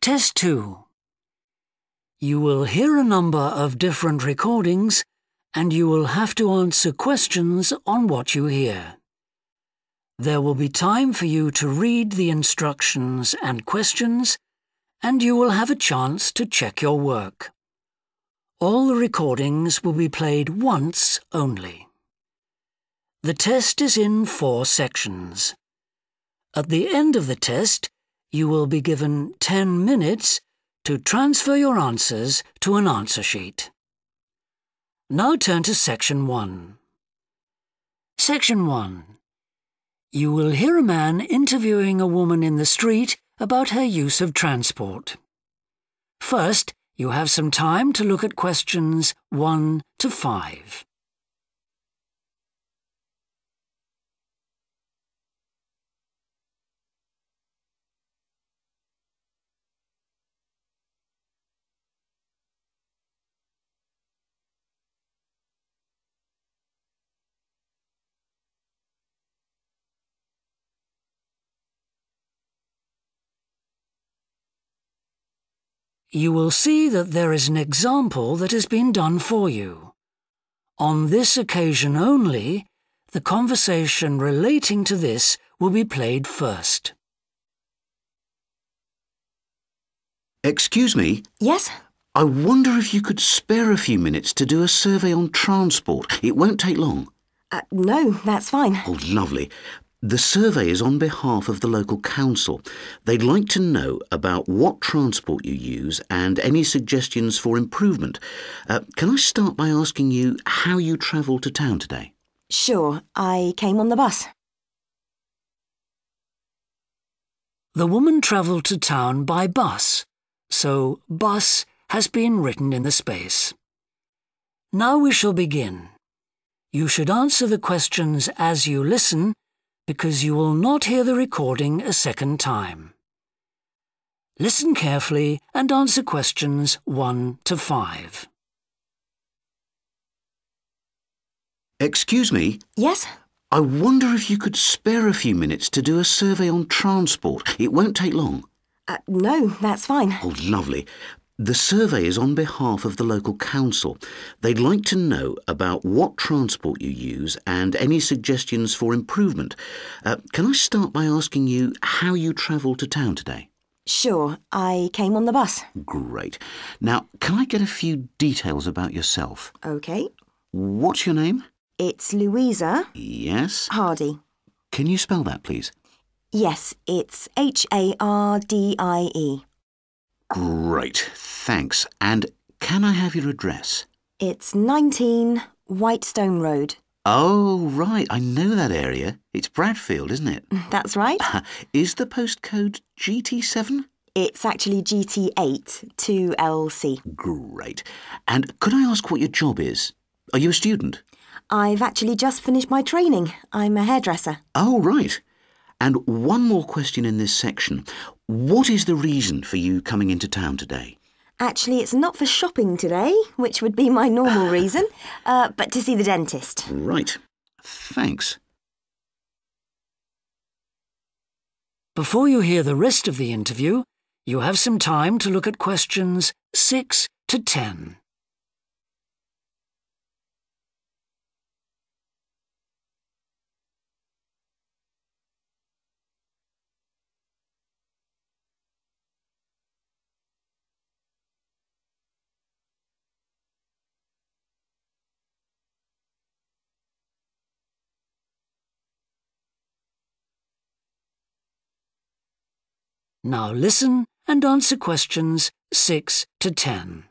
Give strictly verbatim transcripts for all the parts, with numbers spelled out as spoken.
Test two. You will hear a number of different recordings and you will have to answer questions on what you hear. There will be time for you to read the instructions and questions, and you will have a chance to check your work. All the recordings will be played once only. The test is in four sections. At the end of the test, you will be given ten minutes to transfer your answers to an answer sheet. Now turn to Section one. Section one. You will hear a man interviewing a woman in the street about her use of transport. First, you have some time to look at questions one to five. You will see that there is an example that has been done for you. On this occasion only, the conversation relating to this will be played first. Excuse me? Yes? I wonder if you could spare a few minutes to do a survey on transport. It won't take long. Uh, no, that's fine. Oh, lovely. The survey is on behalf of the local council. They'd like to know about what transport you use and any suggestions for improvement. Uh, can I start by asking you how you travelled to town today? Sure, I came on the bus. The woman travelled to town by bus, so bus has been written in the space. Now we shall begin. You should answer the questions as you listen, because you will not hear the recording a second time. Listen carefully and answer questions one to five. Excuse me? Yes? I wonder if you could spare a few minutes to do a survey on transport. It won't take long. Uh, no, that's fine. Oh, lovely. The survey is on behalf of the local council. They'd like to know about what transport you use and any suggestions for improvement. Uh, can I start by asking you how you travelled to town today? Sure, I came on the bus. Great. Now, can I get a few details about yourself? OK. What's your name? It's Louisa. Yes. Hardy. Can you spell that, please? Yes, it's H A R D I E. Great, thanks. And can I have your address? It's nineteen Whitestone Road. Oh, right, I know that area. It's Bradfield, isn't it? That's right. Is the postcode G T seven? It's actually G T eight two L C. Great. And could I ask what your job is? Are you a student? I've actually just finished my training. I'm a hairdresser. Oh, right. And one more question in this section. What is the reason for you coming into town today? Actually, it's not for shopping today, which would be my normal reason, uh, but to see the dentist. Right. Thanks. Before you hear the rest of the interview, you have some time to look at questions six to ten. Now listen and answer questions six to ten.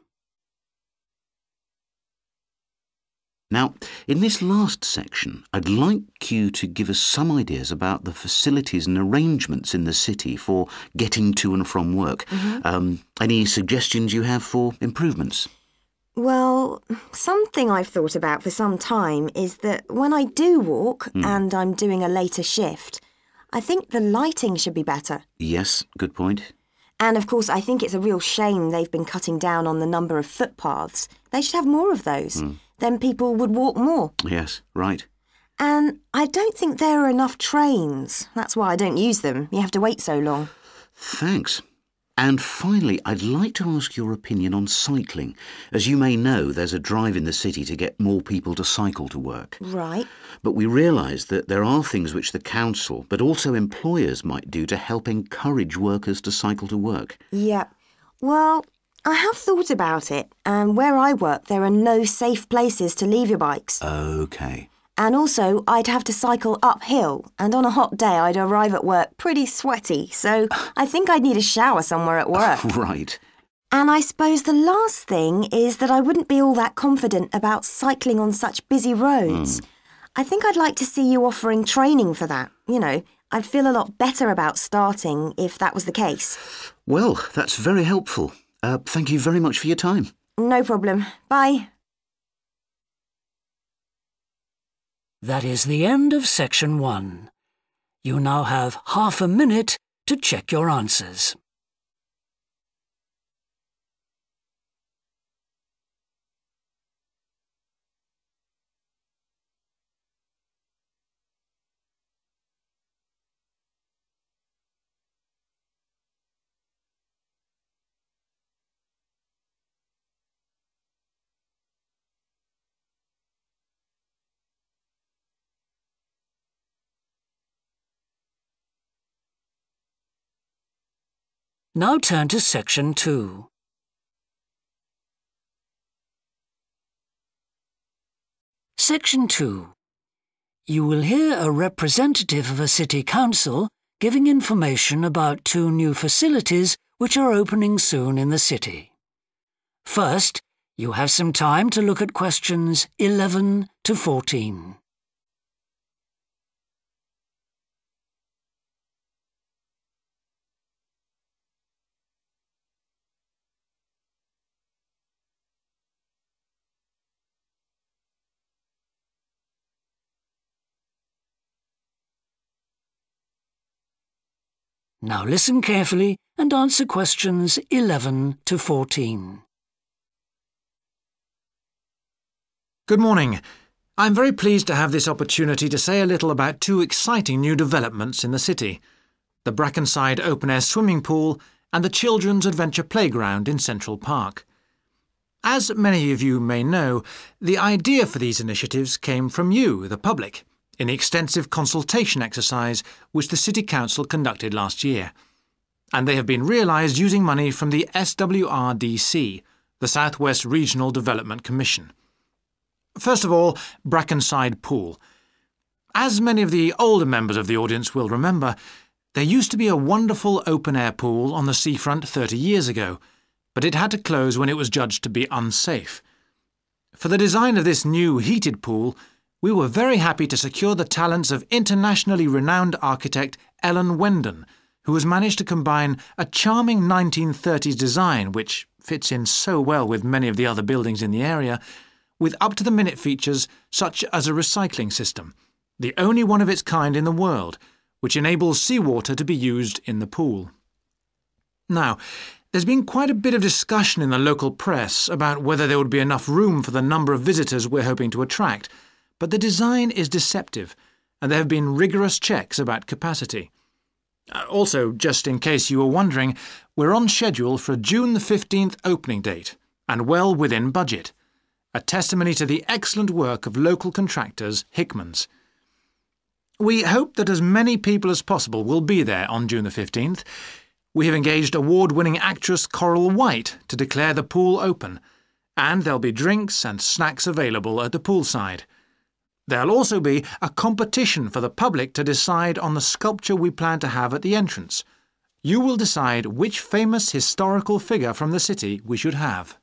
Now, in this last section, I'd like you to give us some ideas about the facilities and arrangements in the city for getting to and from work. Mm-hmm. Um, any suggestions you have for improvements? Well, something I've thought about for some time is that when I do walk Mm. and I'm doing a later shift, I think the lighting should be better. Yes, good point. And of course, I think it's a real shame they've been cutting down on the number of footpaths. They should have more of those. Mm. Then people would walk more. Yes, right. And I don't think there are enough trains. That's why I don't use them. You have to wait so long. Thanks. And finally, I'd like to ask your opinion on cycling. As you may know, there's a drive in the city to get more people to cycle to work. Right. But we realise that there are things which the council, but also employers, might do to help encourage workers to cycle to work. Yeah. Well, I have thought about it, and where I work there are no safe places to leave your bikes. OK. And also, I'd have to cycle uphill, and on a hot day I'd arrive at work pretty sweaty, so I think I'd need a shower somewhere at work. Right. And I suppose the last thing is that I wouldn't be all that confident about cycling on such busy roads. Mm. I think I'd like to see you offering training for that. You know, I'd feel a lot better about starting if that was the case. Well, that's very helpful. Uh, thank you very much for your time. No problem. Bye. That is the end of section one. You now have half a minute to check your answers. Now turn to section two. Section two. You will hear a representative of a city council giving information about two new facilities which are opening soon in the city. First, you have some time to look at questions eleven to fourteen. Now listen carefully and answer questions eleven to fourteen. Good morning. I'm very pleased to have this opportunity to say a little about two exciting new developments in the city: the Brackenside open-air swimming pool and the Children's Adventure Playground in Central Park. As many of you may know, the idea for these initiatives came from you, the public, in the extensive consultation exercise which the City Council conducted last year. And they have been realised using money from the S W R D C, the South West Regional Development Commission. First of all, Brackenside Pool. As many of the older members of the audience will remember, there used to be a wonderful open-air pool on the seafront thirty years ago, but it had to close when it was judged to be unsafe. For the design of this new heated pool, we were very happy to secure the talents of internationally renowned architect Ellen Wendon, who has managed to combine a charming nineteen thirties design, which fits in so well with many of the other buildings in the area, with up-to-the-minute features such as a recycling system, the only one of its kind in the world, which enables seawater to be used in the pool. Now, there's been quite a bit of discussion in the local press about whether there would be enough room for the number of visitors we're hoping to attract, but the design is deceptive, and there have been rigorous checks about capacity. Also, just in case you were wondering, we're on schedule for a June the fifteenth opening date, and well within budget, a testimony to the excellent work of local contractors Hickmans. We hope that as many people as possible will be there on June the fifteenth. We have engaged award-winning actress Coral White to declare the pool open, and there'll be drinks and snacks available at the poolside. There'll also be a competition for the public to decide on the sculpture we plan to have at the entrance. You will decide which famous historical figure from the city we should have.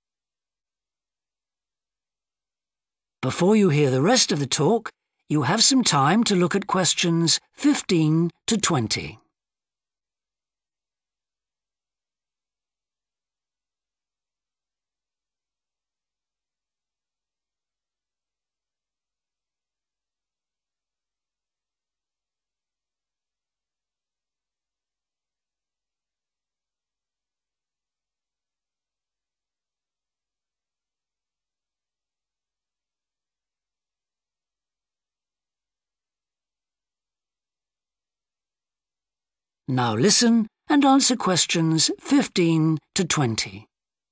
Before you hear the rest of the talk, you have some time to look at questions fifteen to twenty. Now listen and answer questions fifteen to twenty.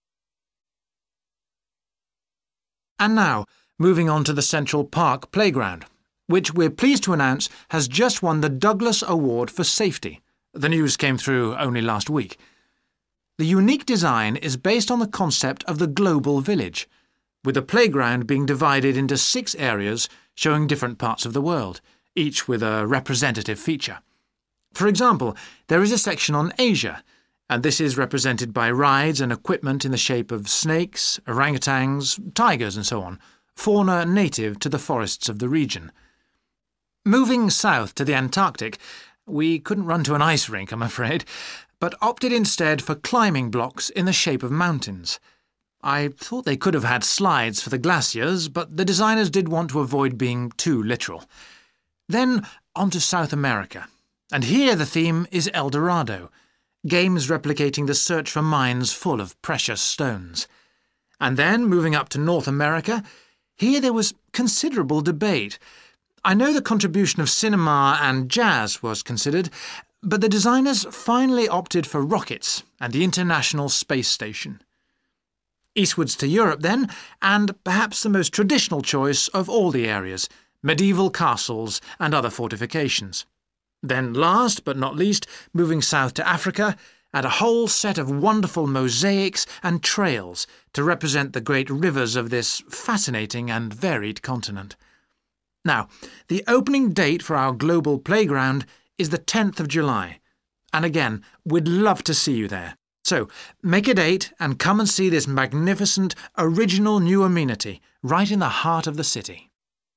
And now, moving on to the Central Park Playground, which we're pleased to announce has just won the Douglas Award for Safety. The news came through only last week. The unique design is based on the concept of the global village, with the playground being divided into six areas showing different parts of the world, each with a representative feature. For example, there is a section on Asia, and this is represented by rides and equipment in the shape of snakes, orangutans, tigers and so on, fauna native to the forests of the region. Moving south to the Antarctic, we couldn't run to an ice rink, I'm afraid, but opted instead for climbing blocks in the shape of mountains. I thought they could have had slides for the glaciers, but the designers did want to avoid being too literal. Then on to South America, and here the theme is El Dorado, games replicating the search for mines full of precious stones. And then, moving up to North America, here there was considerable debate. I know the contribution of cinema and jazz was considered, but the designers finally opted for rockets and the International Space Station. Eastwards to Europe then, and perhaps the most traditional choice of all the areas, medieval castles and other fortifications. Then last but not least, moving south to Africa, and a whole set of wonderful mosaics and trails to represent the great rivers of this fascinating and varied continent. Now, the opening date for our global playground is the tenth of July, and again, we'd love to see you there. So, make a date and come and see this magnificent, original new amenity right in the heart of the city.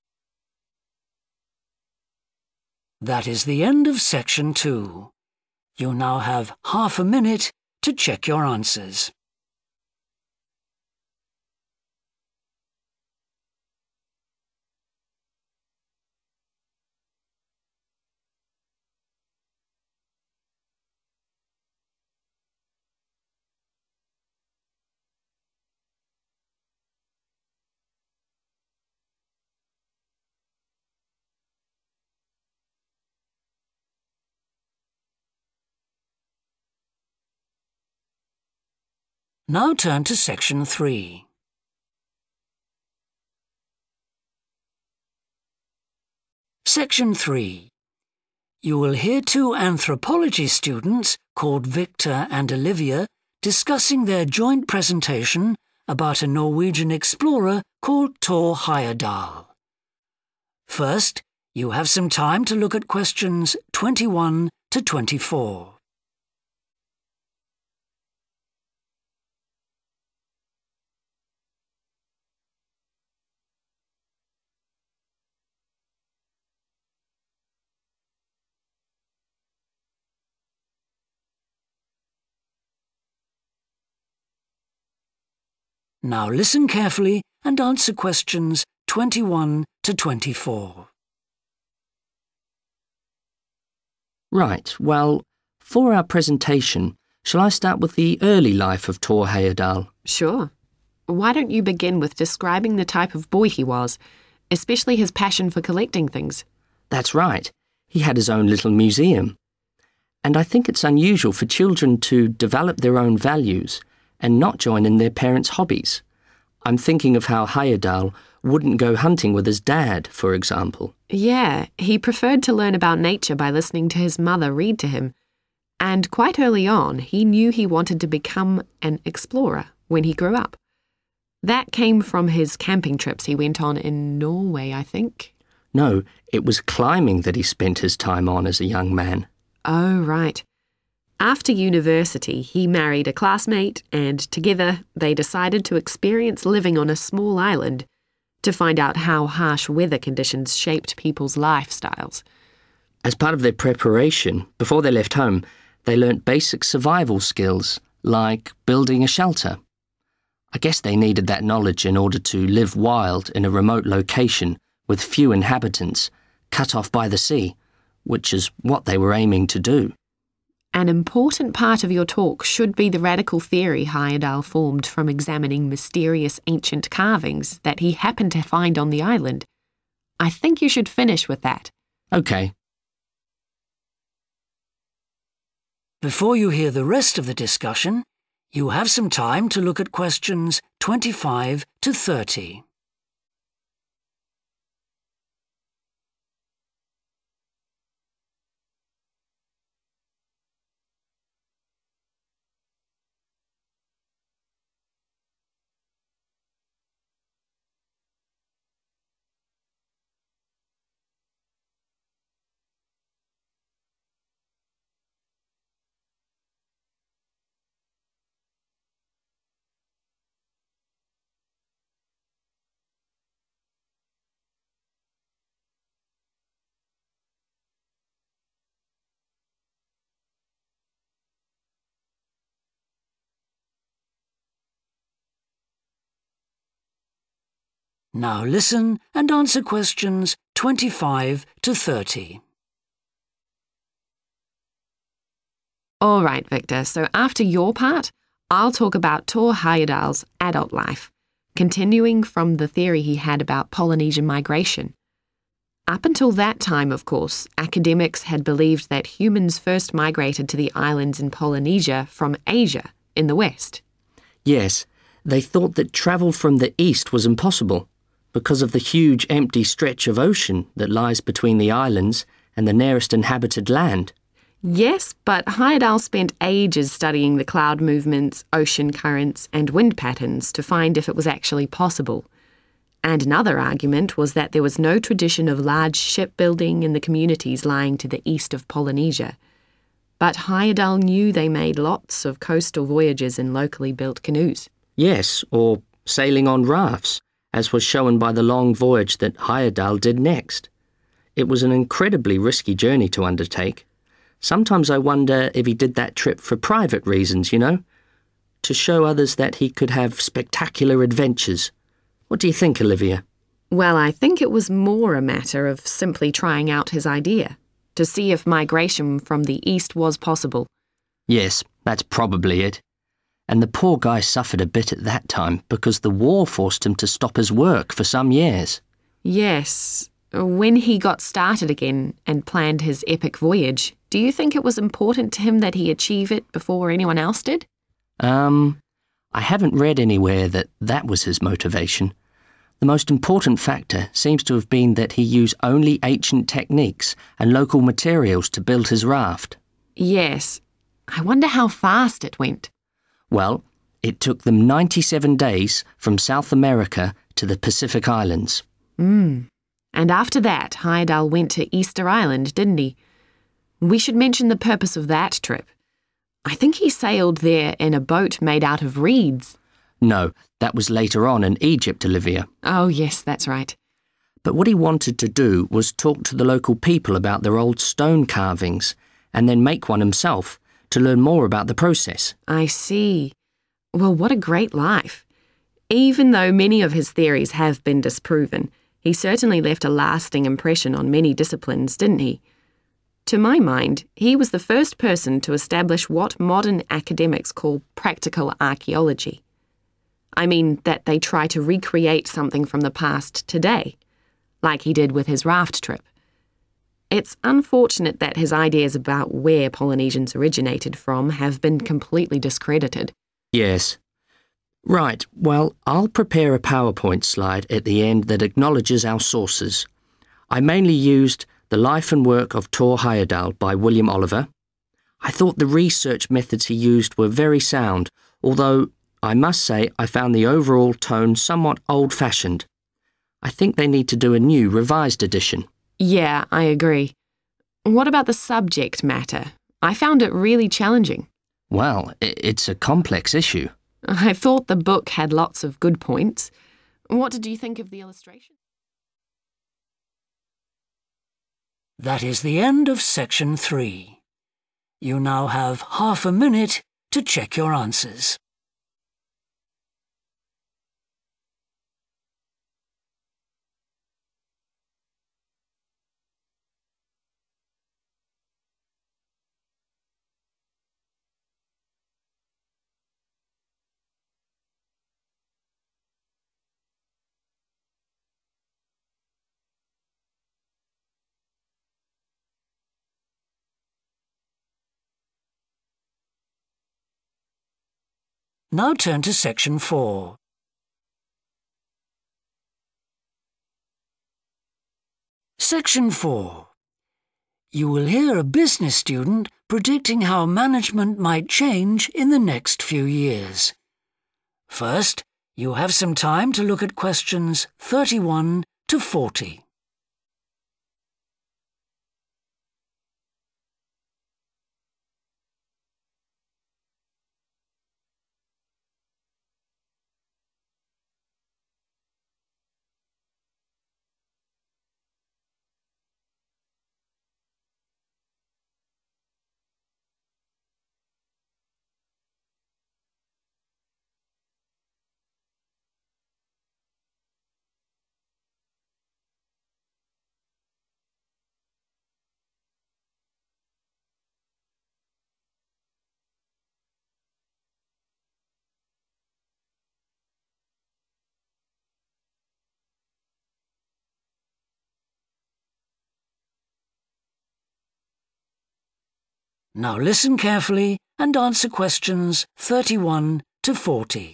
That is the end of section two. You now have half a minute to check your answers. Now turn to section three. Section three. You will hear two anthropology students called Victor and Olivia discussing their joint presentation about a Norwegian explorer called Thor Heyerdahl. First, you have some time to look at questions twenty-one to twenty-four. Now listen carefully and answer questions twenty-one to twenty-four. Right, well, for our presentation, shall I start with the early life of Thor Heyerdahl? Sure. Why don't you begin with describing the type of boy he was, especially his passion for collecting things? That's right. He had his own little museum. And I think it's unusual for children to develop their own values and not join in their parents' hobbies. I'm thinking of how Heyerdahl wouldn't go hunting with his dad, for example. Yeah, he preferred to learn about nature by listening to his mother read to him. And quite early on, he knew he wanted to become an explorer when he grew up. That came from his camping trips he went on in Norway, I think. No, it was climbing that he spent his time on as a young man. Oh, right. After university, he married a classmate, and together they decided to experience living on a small island to find out how harsh weather conditions shaped people's lifestyles. As part of their preparation, before they left home, they learnt basic survival skills, like building a shelter. I guess they needed that knowledge in order to live wild in a remote location with few inhabitants, cut off by the sea, which is what they were aiming to do. An important part of your talk should be the radical theory Heyerdahl formed from examining mysterious ancient carvings that he happened to find on the island. I think you should finish with that. OK. Before you hear the rest of the discussion, you have some time to look at questions twenty-five to thirty. Now listen and answer questions twenty-five to thirty. All right, Victor, so after your part, I'll talk about Thor Heyerdahl's adult life, continuing from the theory he had about Polynesian migration. Up until that time, of course, academics had believed that humans first migrated to the islands in Polynesia from Asia in the west. Yes, they thought that travel from the east was impossible because of the huge empty stretch of ocean that lies between the islands and the nearest inhabited land. Yes, but Heyerdahl spent ages studying the cloud movements, ocean currents, and wind patterns to find if it was actually possible. And another argument was that there was no tradition of large shipbuilding in the communities lying to the east of Polynesia. But Heyerdahl knew they made lots of coastal voyages in locally built canoes. Yes, or sailing on rafts, as was shown by the long voyage that Heyerdahl did next. It was an incredibly risky journey to undertake. Sometimes I wonder if he did that trip for private reasons, you know, to show others that he could have spectacular adventures. What do you think, Olivia? Well, I think it was more a matter of simply trying out his idea, to see if migration from the east was possible. Yes, that's probably it. And the poor guy suffered a bit at that time because the war forced him to stop his work for some years. Yes. When he got started again and planned his epic voyage, do you think it was important to him that he achieve it before anyone else did? Um, I haven't read anywhere that that was his motivation. The most important factor seems to have been that he used only ancient techniques and local materials to build his raft. Yes. I wonder how fast it went. Well, it took them ninety-seven days from South America to the Pacific Islands. Hmm. And after that, Heyerdahl went to Easter Island, didn't he? We should mention the purpose of that trip. I think he sailed there in a boat made out of reeds. No, that was later on in Egypt, Olivia. Oh, yes, that's right. But what he wanted to do was talk to the local people about their old stone carvings and then make one himself to learn more about the process. I see. Well, what a great life. Even though many of his theories have been disproven, he certainly left a lasting impression on many disciplines, didn't he? To my mind, he was the first person to establish what modern academics call practical archaeology. I mean that they try to recreate something from the past today, like he did with his raft trip. It's unfortunate that his ideas about where Polynesians originated from have been completely discredited. Yes. Right, well, I'll prepare a PowerPoint slide at the end that acknowledges our sources. I mainly used The Life and Work of Thor Heyerdahl by William Oliver. I thought the research methods he used were very sound, although I must say I found the overall tone somewhat old-fashioned. I think they need to do a new, revised edition. Yeah, I agree. What about the subject matter? I found it really challenging. Well, it's a complex issue. I thought the book had lots of good points. What did you think of the illustration? That is the end of section three. You now have half a minute to check your answers. Now turn to Section four. Section four. You will hear a business student predicting how management might change in the next few years. First, you have some time to look at questions thirty-one to forty. Now listen carefully and answer questions thirty-one to forty.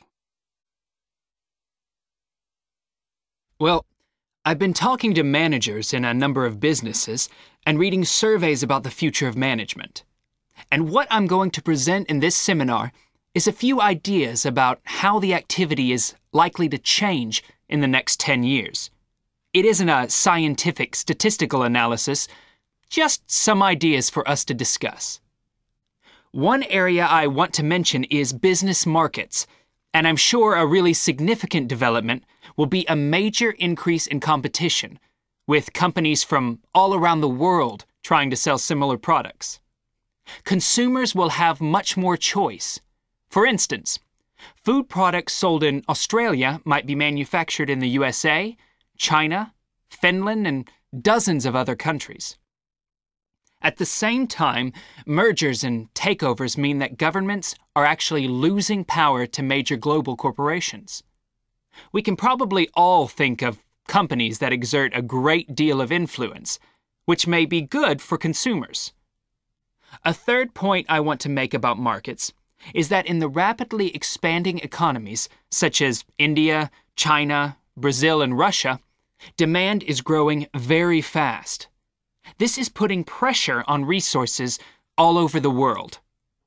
Well, I've been talking to managers in a number of businesses and reading surveys about the future of management. And what I'm going to present in this seminar is a few ideas about how the activity is likely to change in the next ten years. It isn't a scientific statistical analysis, just some ideas for us to discuss. One area I want to mention is business markets, and I'm sure a really significant development will be a major increase in competition, with companies from all around the world trying to sell similar products. Consumers will have much more choice. For instance, food products sold in Australia might be manufactured in the U S A, China, Finland, and dozens of other countries. At the same time, mergers and takeovers mean that governments are actually losing power to major global corporations. We can probably all think of companies that exert a great deal of influence, which may be good for consumers. A third point I want to make about markets is that in the rapidly expanding economies, such as India, China, Brazil, and Russia, demand is growing very fast. This is putting pressure on resources all over the world.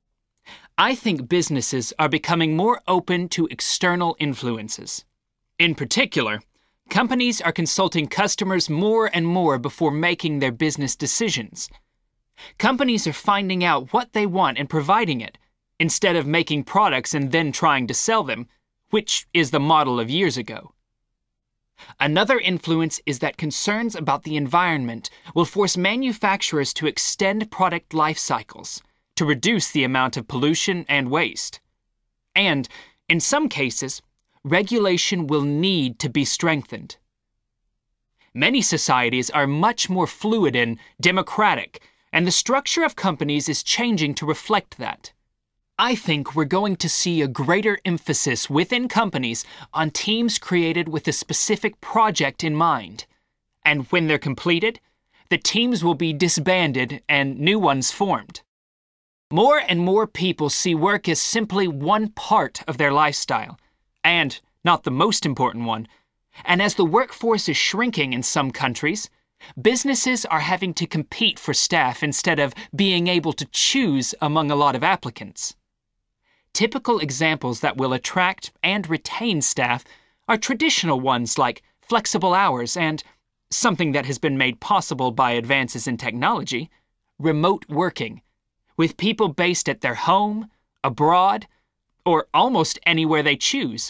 I think businesses are becoming more open to external influences. In particular, companies are consulting customers more and more before making their business decisions. Companies are finding out what they want and providing it, instead of making products and then trying to sell them, which is the model of years ago. Another influence is that concerns about the environment will force manufacturers to extend product life cycles to reduce the amount of pollution and waste. And, in some cases, regulation will need to be strengthened. Many societies are much more fluid and democratic, and the structure of companies is changing to reflect that. I think we're going to see a greater emphasis within companies on teams created with a specific project in mind. And when they're completed, the teams will be disbanded and new ones formed. More and more people see work as simply one part of their lifestyle, and not the most important one. And as the workforce is shrinking in some countries, businesses are having to compete for staff instead of being able to choose among a lot of applicants. Typical examples that will attract and retain staff are traditional ones like flexible hours and, something that has been made possible by advances in technology, remote working, with people based at their home, abroad, or almost anywhere they choose.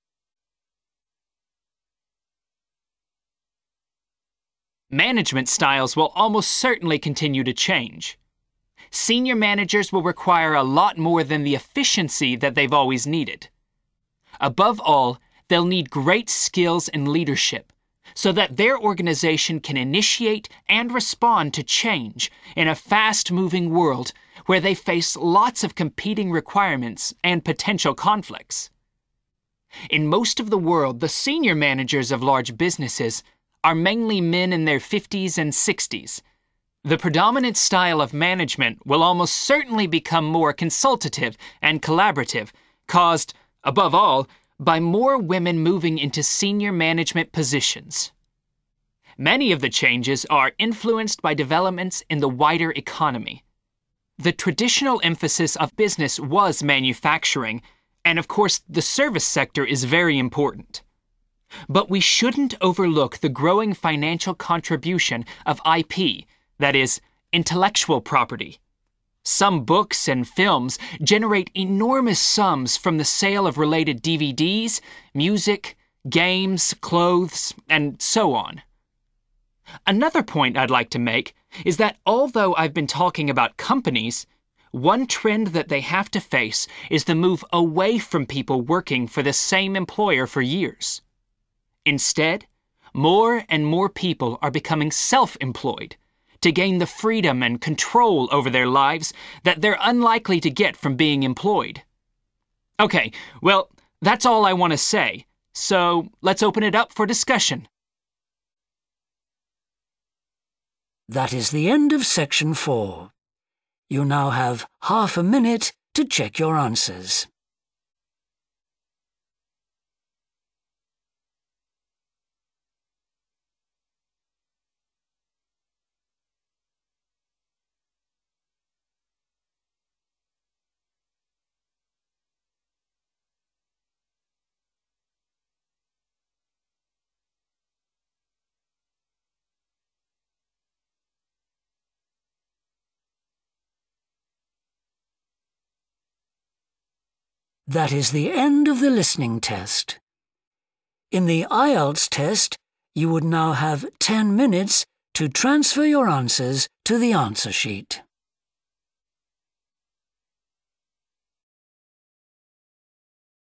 Management styles will almost certainly continue to change. Senior managers will require a lot more than the efficiency that they've always needed. Above all, they'll need great skills in leadership so that their organization can initiate and respond to change in a fast-moving world where they face lots of competing requirements and potential conflicts. In most of the world, the senior managers of large businesses are mainly men in their fifties and sixties. The predominant style of management will almost certainly become more consultative and collaborative, caused Above all, by more women moving into senior management positions. Many of the changes are influenced by developments in the wider economy. The traditional emphasis of business was manufacturing, and of course the service sector is very important. But we shouldn't overlook the growing financial contribution of I P, that is, intellectual property. Some books and films generate enormous sums from the sale of related D V Ds, music, games, clothes, and so on. Another point I'd like to make is that although I've been talking about companies, one trend that they have to face is the move away from people working for the same employer for years. Instead, more and more people are becoming self-employed to gain the freedom and control over their lives that they're unlikely to get from being employed. Okay, well, that's all I want to say, so let's open it up for discussion. That is the end of section four. You now have half a minute to check your answers. That is the end of the listening test. In the I E L T S test, you would now have ten minutes to transfer your answers to the answer sheet.